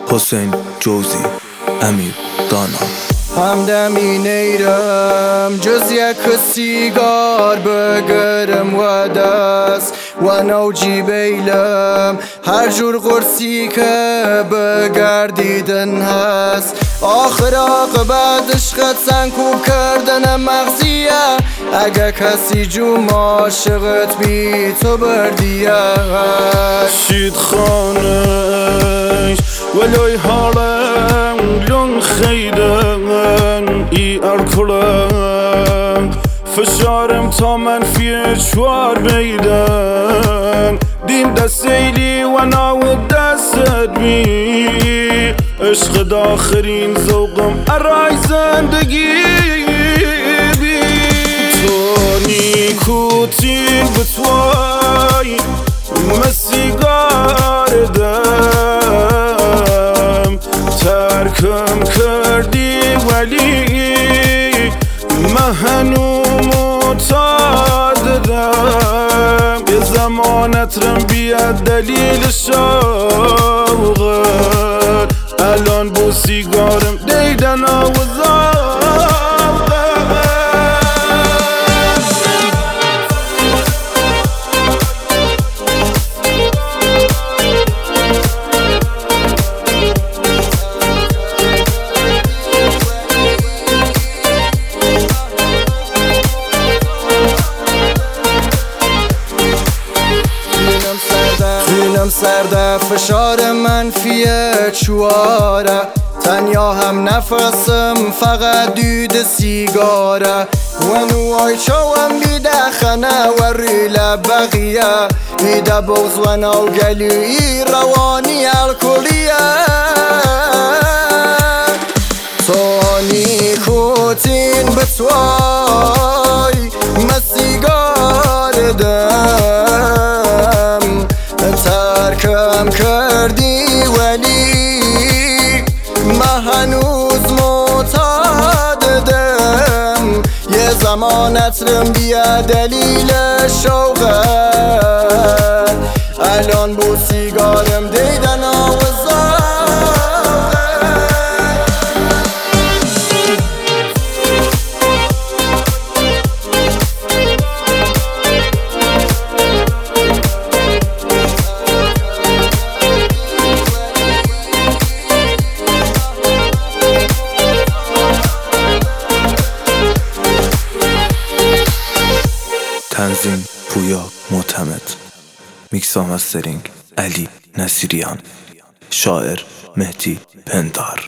حسین جوزی، امیر دانا. همدمی نیرم جز یک سیگار بگرم و دست و نوجی بیلم هر جور قرصی که بگردیدن هست. آخر عاقبت عشقت سنکوب کردن مغزیه، اگه کسی جو عاشقت بی تو بردیه. شید خانش ولوی حالم لون خیدن ای ارکلم فشارم تا منفی 4 بیدن دیم دستیلی و ناو دستت بی عشق داخرین ذوقم ارای زندگی بی تو نیکوتین بتوای مسیگار دم ترکم کردی ولی من هنو معتادم. یه زمانت رم بیاد دلیل شوقت الان بو سیگارم دیدن آوزا. خونم سرده فشار منفی 4، تنیا هم نفسم فقط دود سیگاره و نوای چوم بیده خنه و ریل بقیه بیده بغز و نوگلی روانی الکلیه. تو نیکوتین بتوای مسیگار دم ترکم کردی ولی من هنوز معتادم. یه زمانت رم بیا دلیل شوقت الان بو سیگارم دیدن آوزا. تنظیم پویا معتمد، میکس و مسترینگ علی نصیریان، شاعر مهدی پندار.